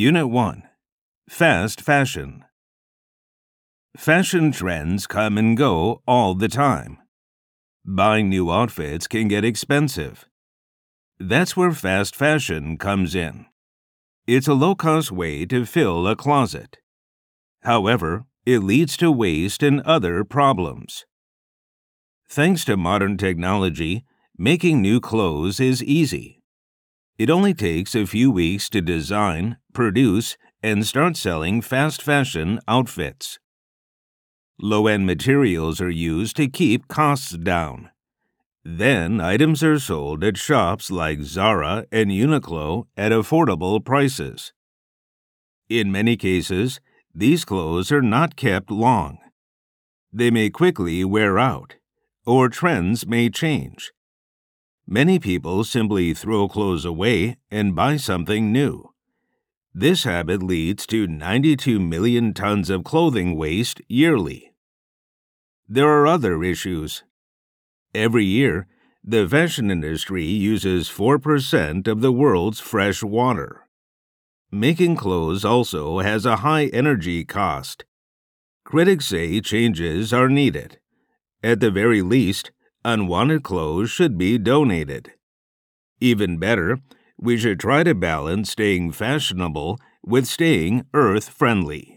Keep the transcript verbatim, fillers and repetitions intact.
Unit one. Fast Fashion. Fashion trends come and go all the time. Buying new outfits can get expensive. That's where fast fashion comes in. It's a low-cost way to fill a closet. However, it leads to waste and other problems. Thanks to modern technology, making new clothes is easy. It only takes a few weeks to design, produce, and start selling fast fashion outfits. Low-end materials are used to keep costs down. Then items are sold at shops like Zara and Uniqlo at affordable prices. In many cases, these clothes are not kept long. They may quickly wear out, or trends may change. Many people simply throw clothes away and buy something new. This habit leads to ninety-two million tons of clothing waste yearly. There are other issues. Every year, the fashion industry uses four percent of the world's fresh water. Making clothes also has a high energy cost. Critics say changes are needed. At the very least, unwanted clothes should be donated. Even better, we should try to balance staying fashionable with staying earth-friendly.